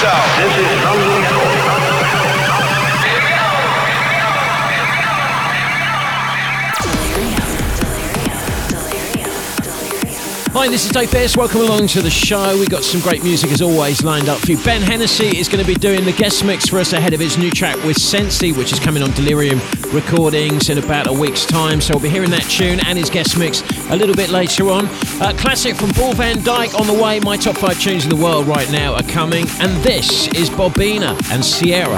out. This is something Hi, this is Dave Pearce. Welcome along to the show. We've got some great music as always lined up for you. Ben Hennessy is going to be doing the guest mix for us ahead of his new track with Sensi, which is coming on Delirium Recordings in about a week's time. So we'll be hearing that tune and his guest mix a little bit later on. Classic from Paul van Dyk on the way. My top 5 tunes in the world right now are coming. And this is Bobina and Sierra.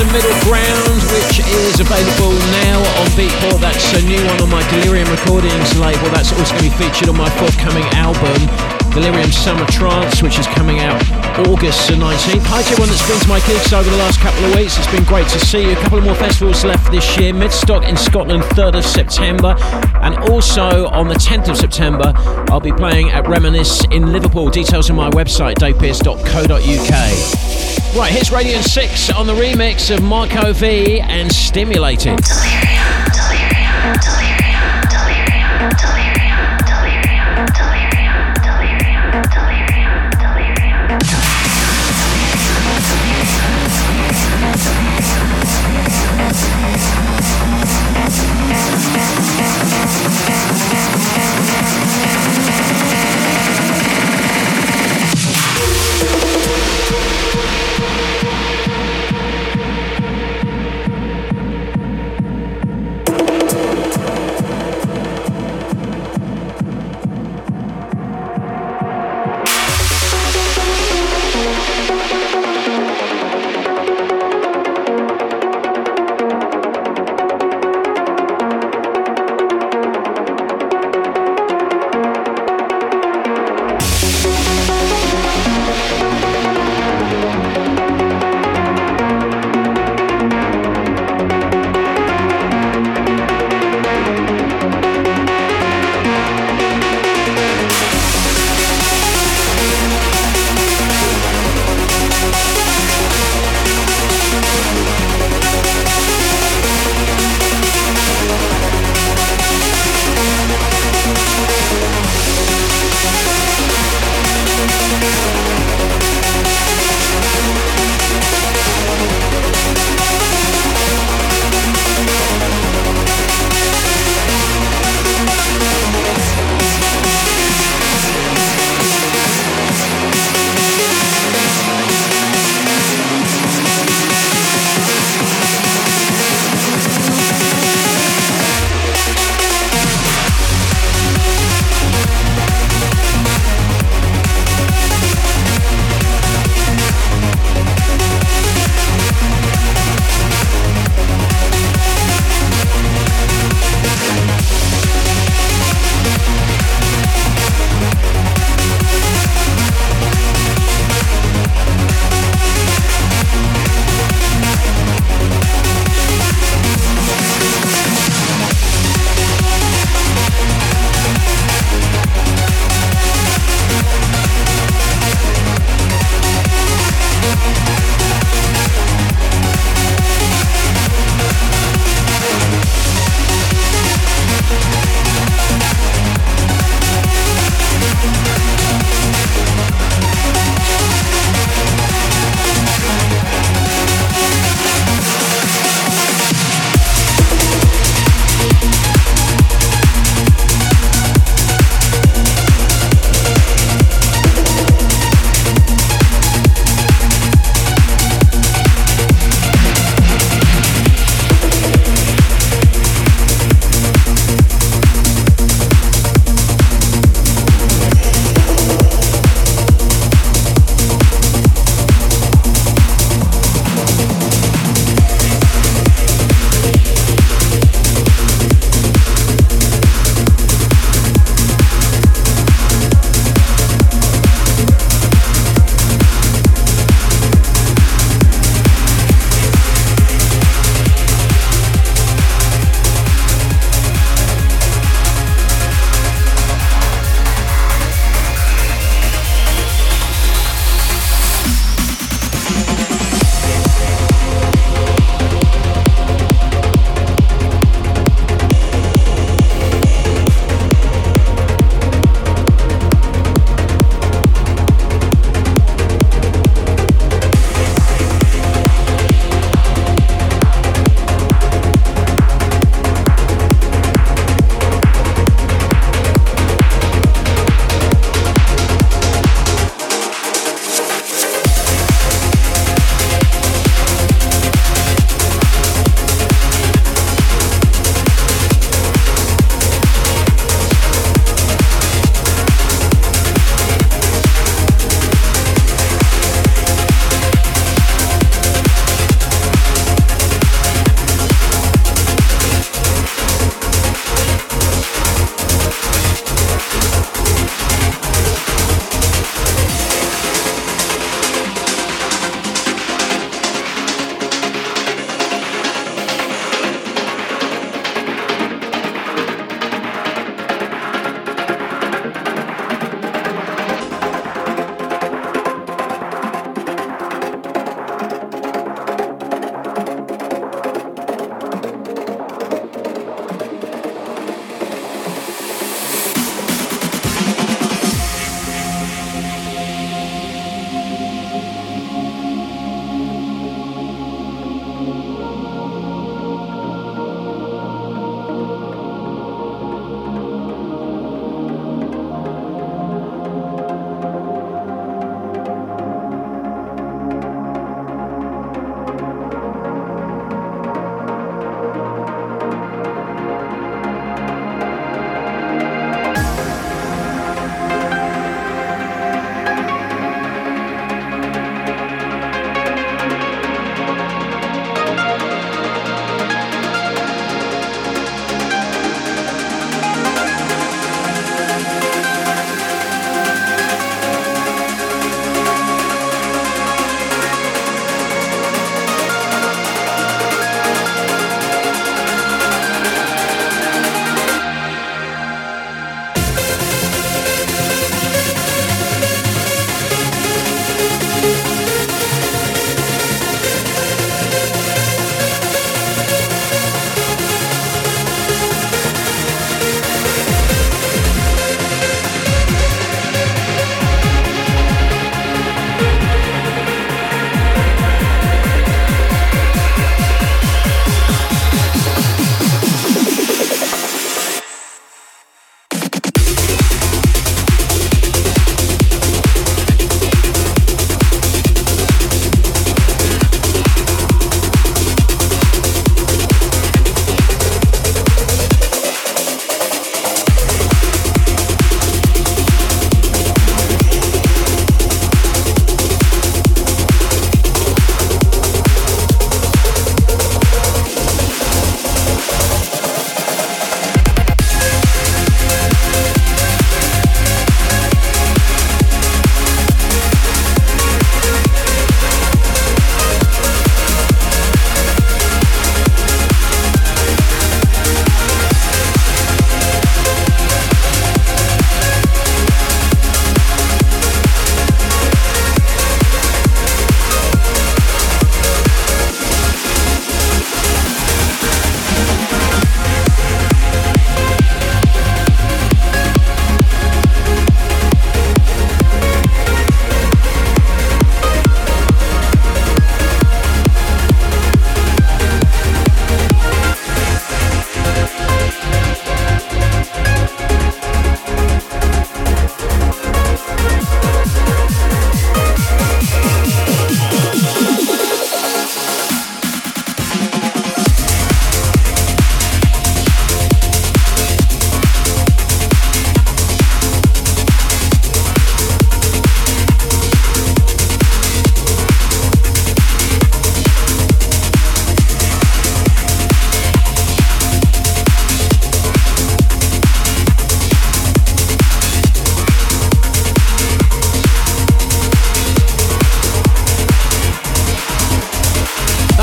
to Middle Ground, which is available now on Beatport. That's a new one on my Delirium Recordings label. That's also going to be featured on my forthcoming album, Delirium Summer Trance, which is coming out August the 19th. Hi to everyone that's been to my gigs over the last couple of weeks. It's been great to see you. A couple of more festivals left this year. Midstock in Scotland, 3rd of September. And also on the 10th of September, I'll be playing at Reminisce in Liverpool. Details on my website, davepearce.co.uk. Right, here's Radiant 6 on the remix of Marco V and Stimulated. Delirium, delirium, delirium, delirium, delirium, delirium, delirium, delirium, delirium, delirium.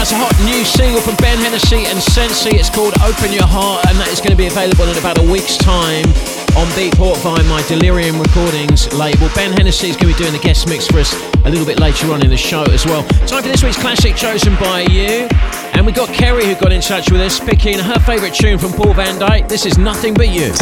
It's a hot new single from Ben Hennessy and Sensi. It's called Open Your Heart, and that is going to be available in about a week's time on Beatport via my Delirium Recordings label. Ben Hennessy is going to be doing the guest mix for us a little bit later on in the show as well. Time for this week's classic chosen by you. And we got Kerry who got in touch with us, picking her favourite tune from Paul van Dyk. This is Nothing But You.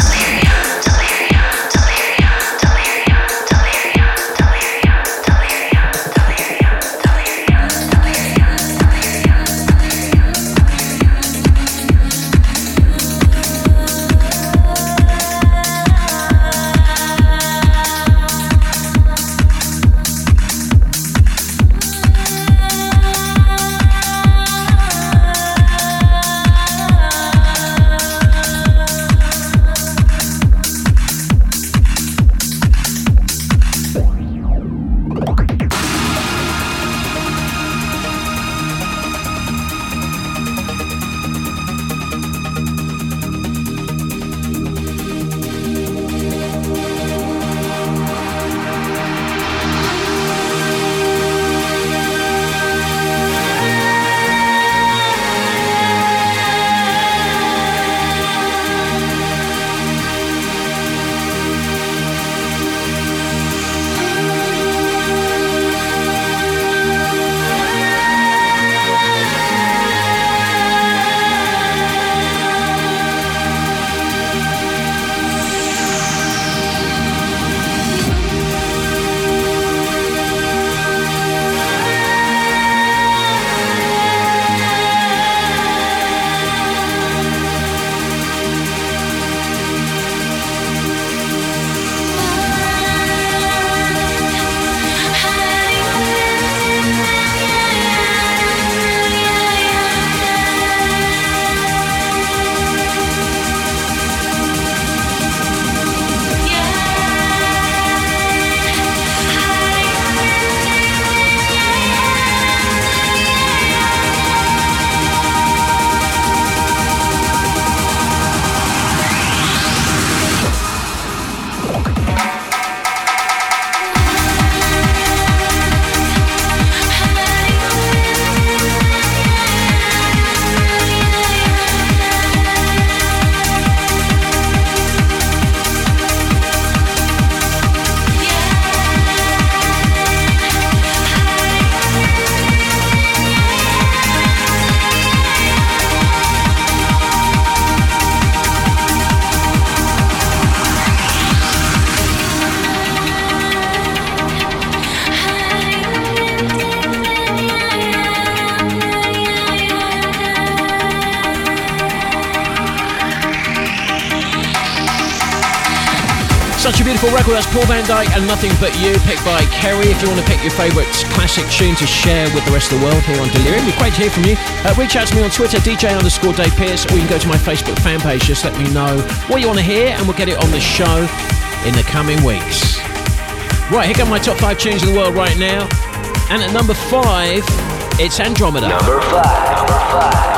Such a beautiful record. That's Paul van Dyk and Nothing But You, picked by Kerry. If you want to pick your favourite classic tune to share with the rest of the world here on Delirium, it'd be great to hear from you. Reach out to me on Twitter, DJ_Dave Pearce, or you can go to my Facebook fan page. Just let me know what you want to hear, and we'll get it on the show in the coming weeks. Right, here come my top 5 tunes in the world right now. And at number 5, it's Andromeda. Number 5.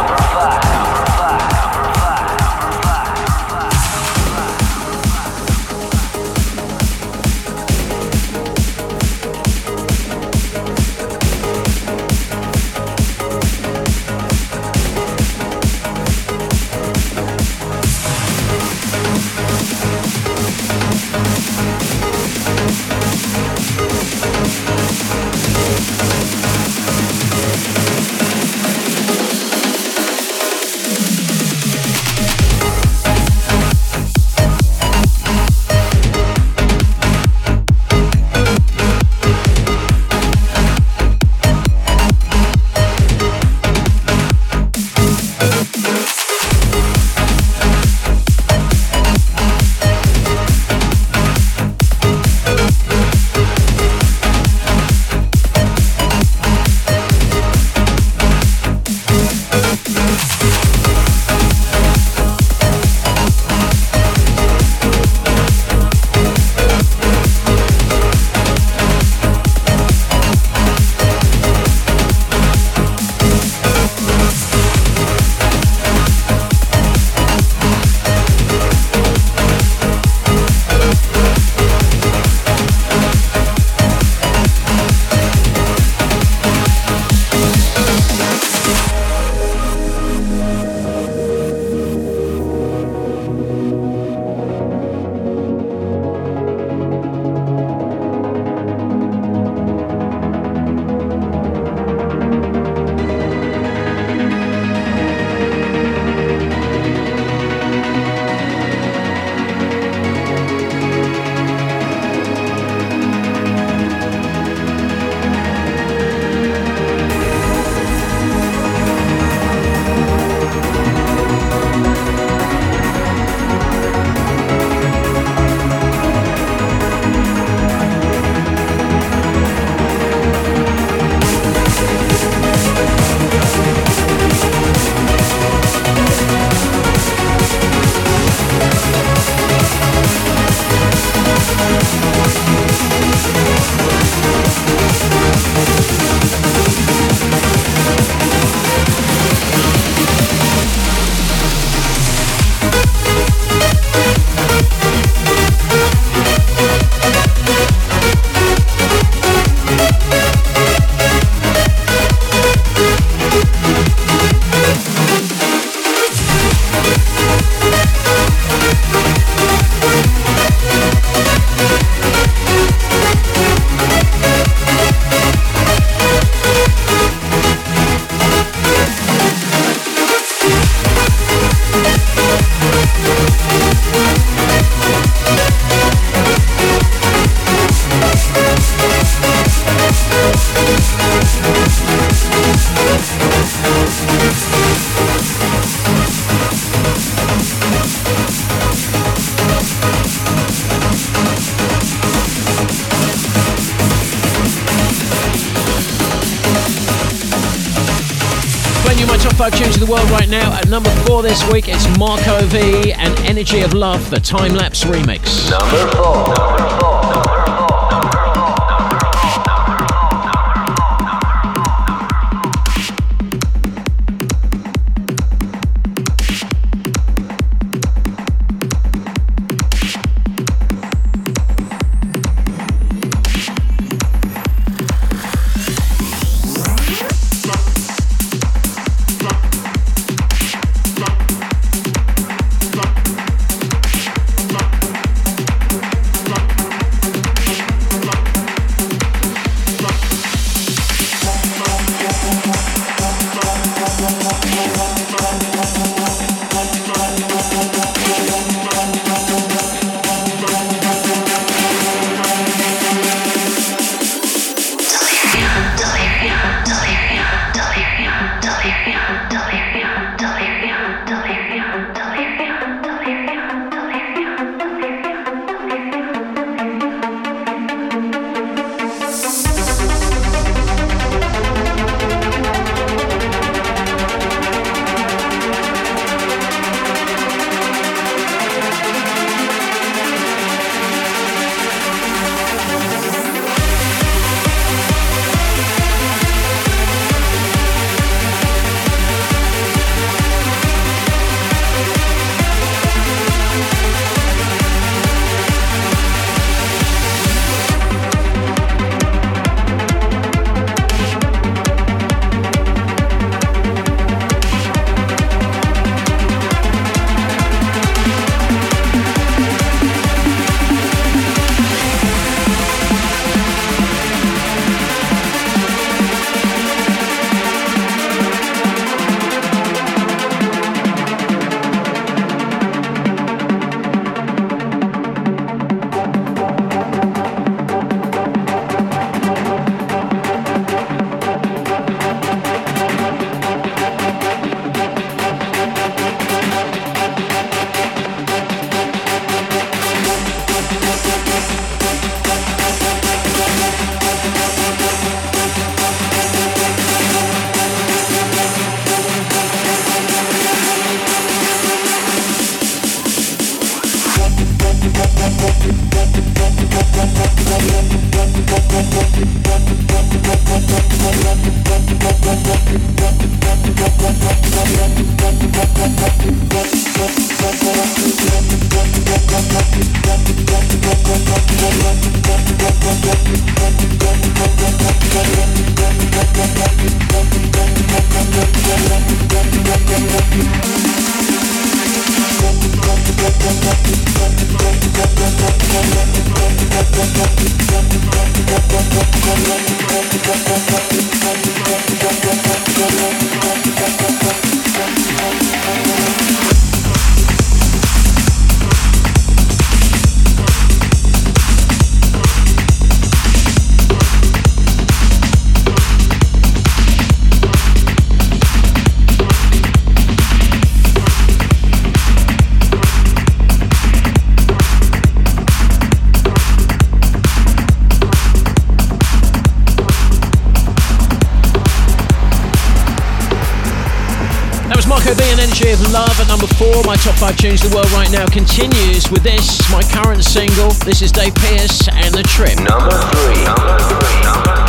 Top 5 tunes of the world right now. At number 4 this week, it's Marco V and Energy of Love, the time-lapse remix. Number 4. Energy of Love at number 4. My top 5 tunes of the world right now continues with this, my current single. This is Dave Pearce and The Trip. Number 3.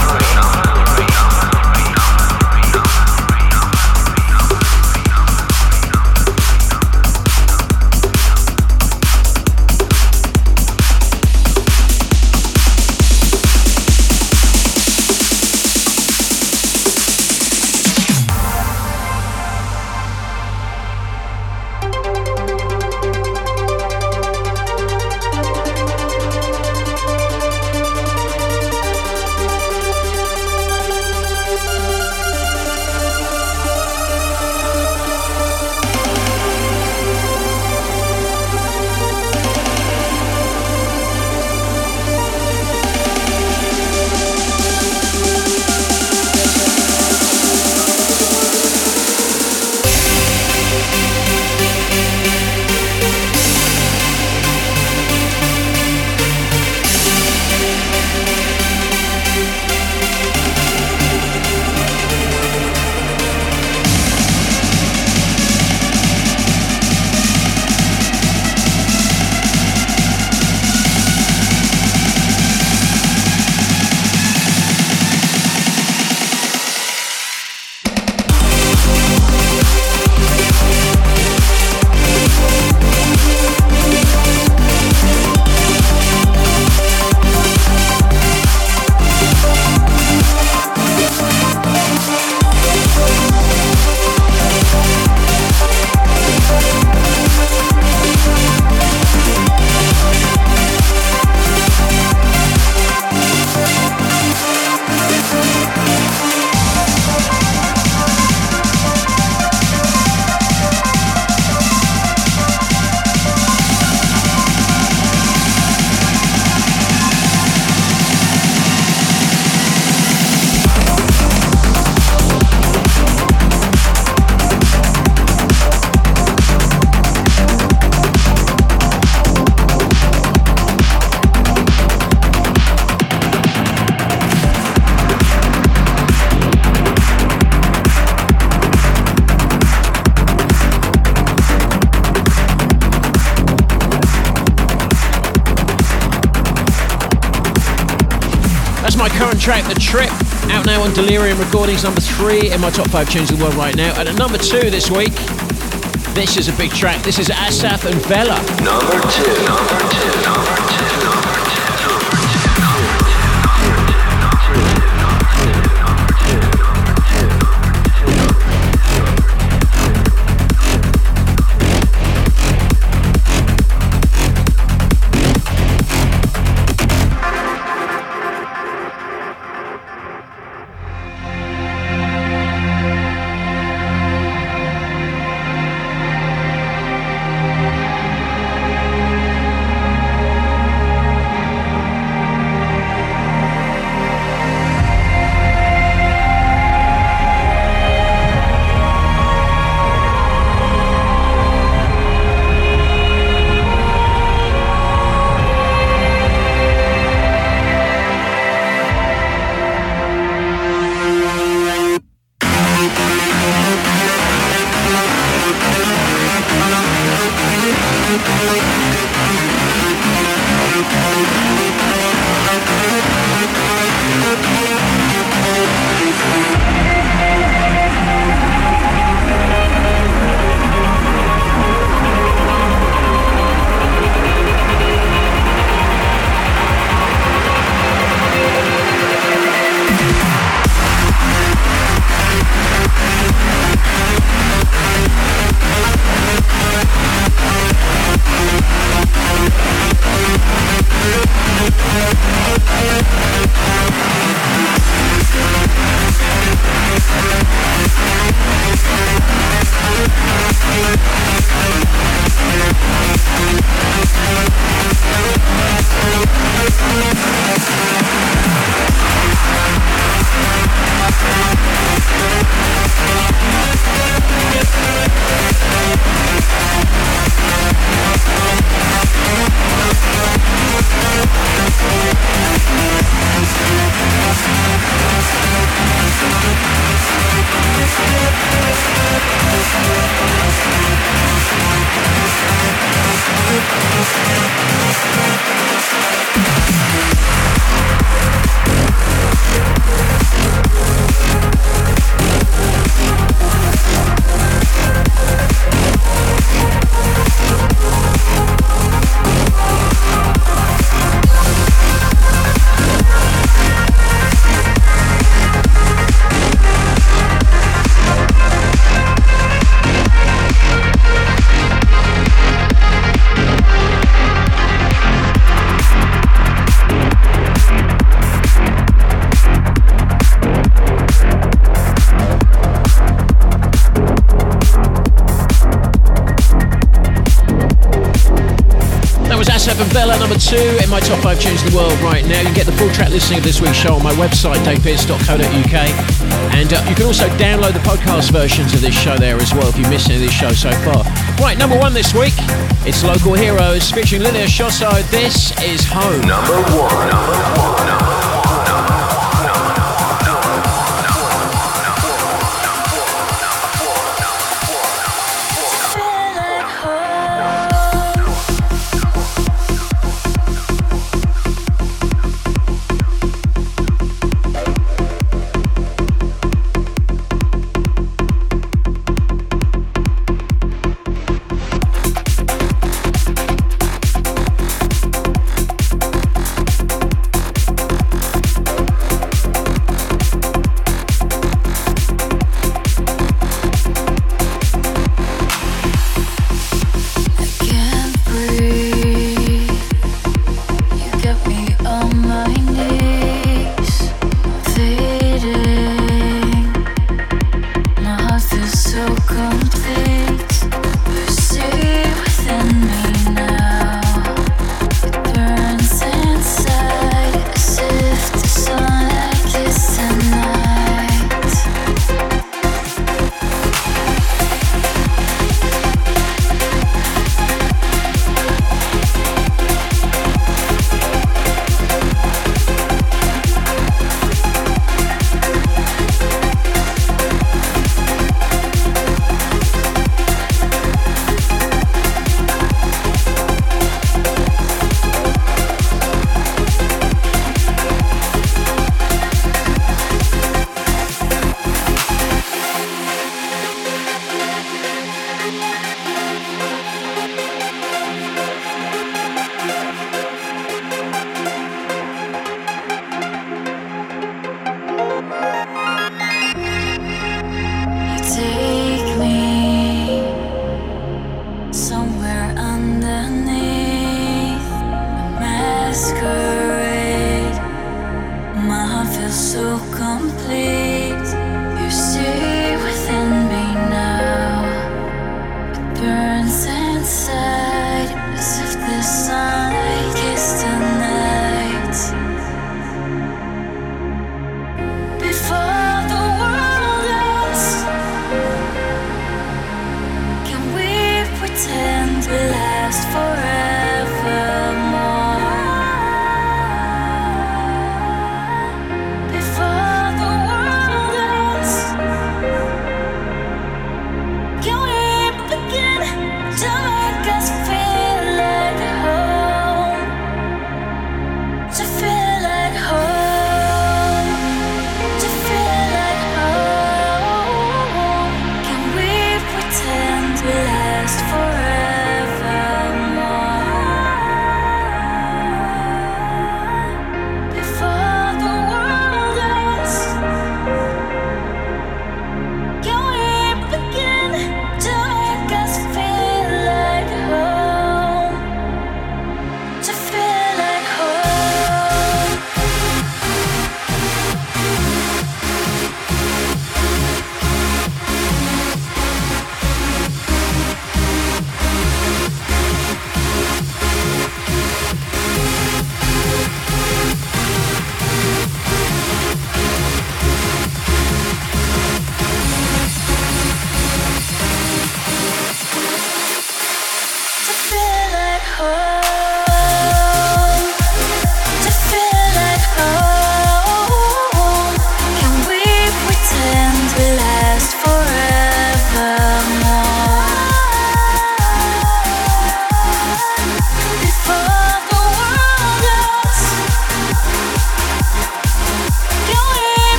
My current track, The Trip, out now on Delirium Recordings, number 3 in my top 5 tunes of the world right now. And at number 2 this week, this is a big track. This is Asaf and Vela. Number 2. Bella, number 2 in my top 5 tunes in the world right now. You can get the full track listing of this week's show on my website, davepearce.co.uk. And you can also download the podcast versions of this show there as well if you missed any of this show so far. Right, number 1 this week, it's Local Heroes featuring Lilia Shosso. This is Home. Number 1.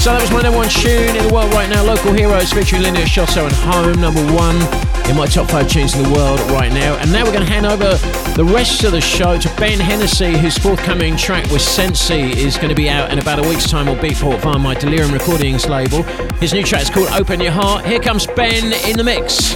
So that was my number one tune in the world right now. Local Heroes featuring Linda Shotto and Home, number one in my top 5 tunes in the world right now. And now we're going to hand over the rest of the show to Ben Hennessy, whose forthcoming track with Sensi is going to be out in about a week's time on Beatport via my Delirium Recordings label. His new track is called Open Your Heart. Here comes Ben in the mix.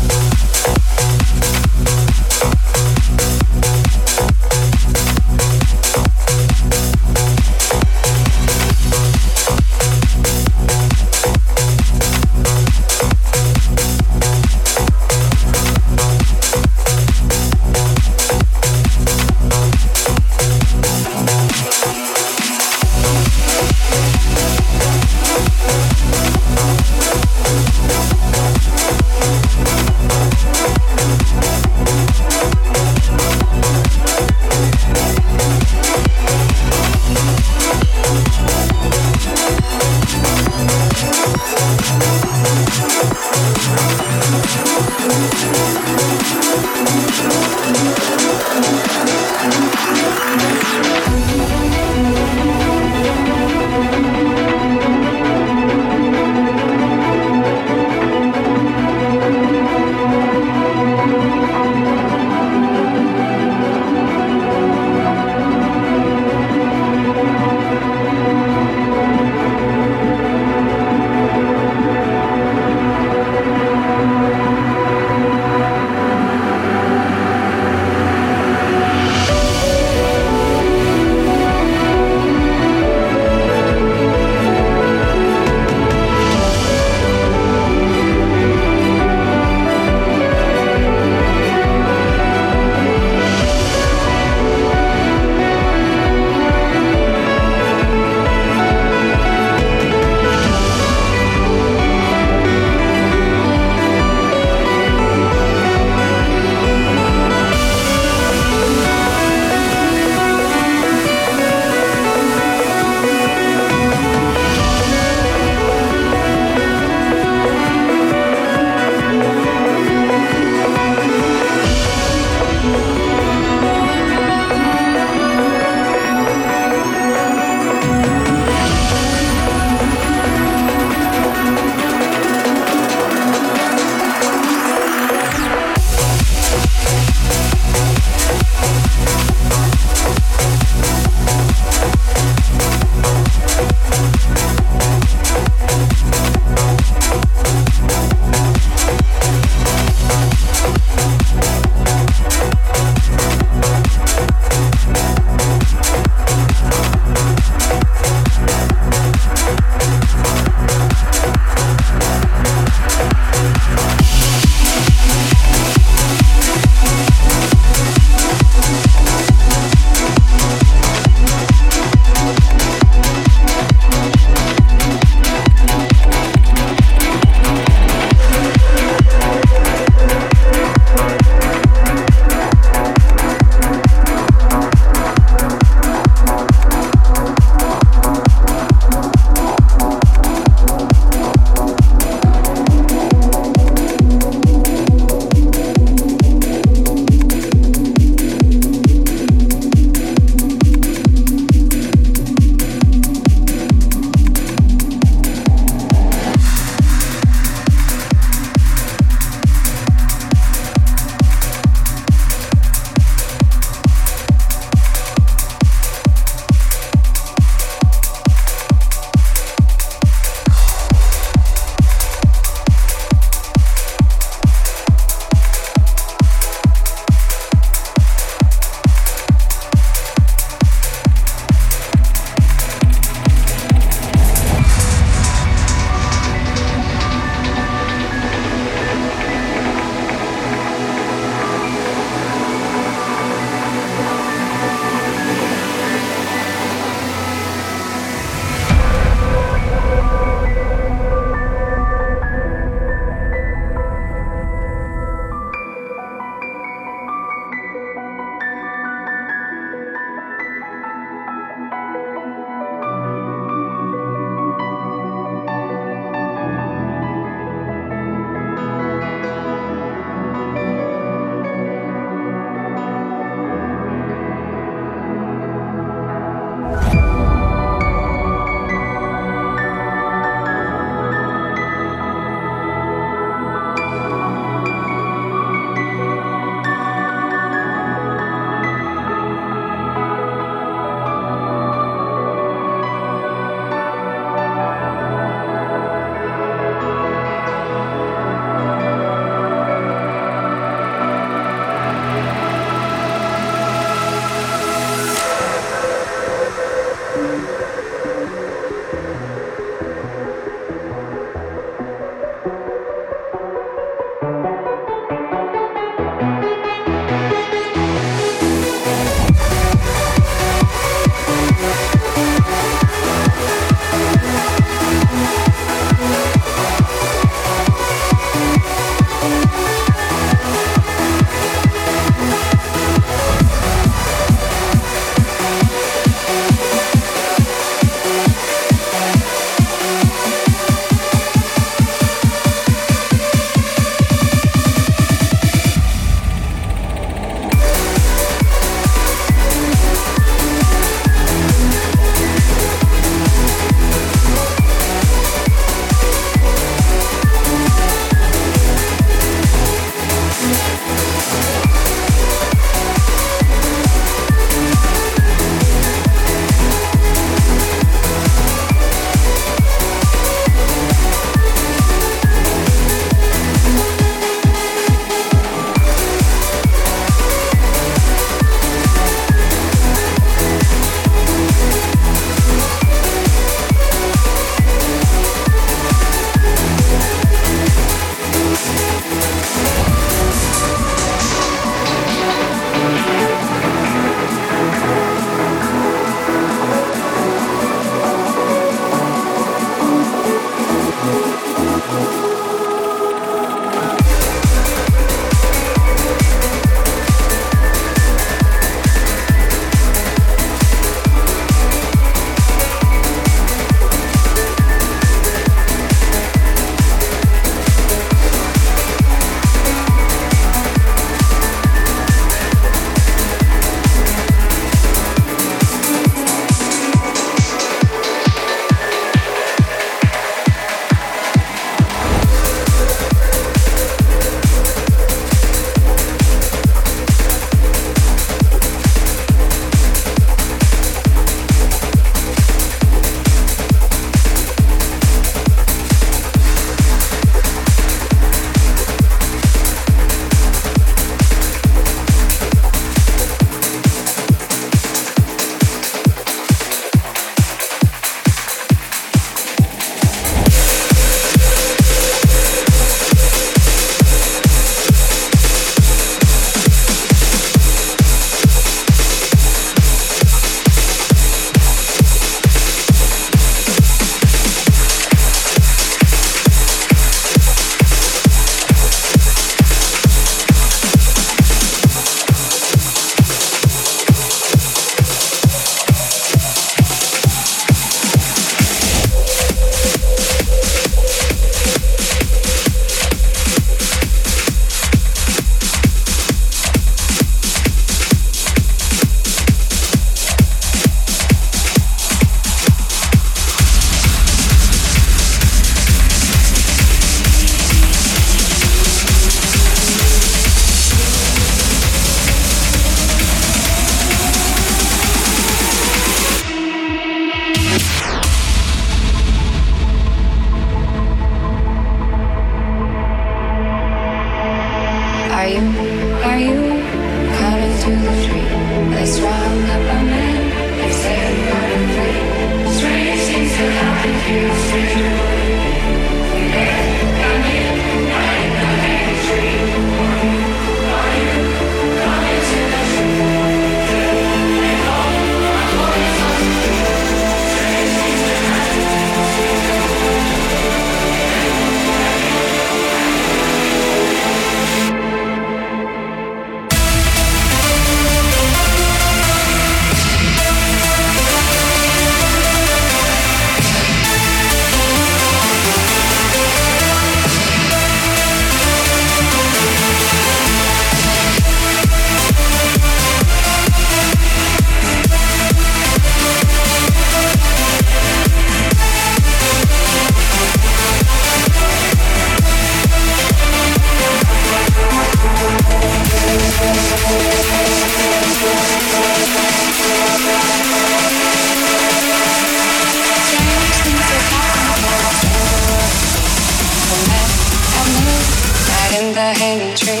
the hanging tree.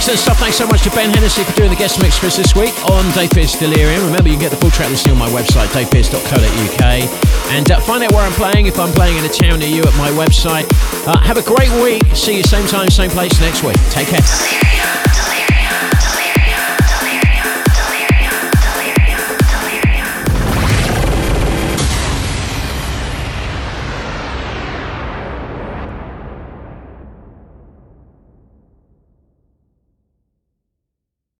Excellent stuff. Thanks so much to Ben Hennessy for doing the guest mix for us this week on Dave Pearce Delirium. Remember, you can get the full track listing on my website, davepearce.co.uk, and find out where I'm playing, if I'm playing in a town near you, at my website. Have a great week. See you same time, same place next week. Take care.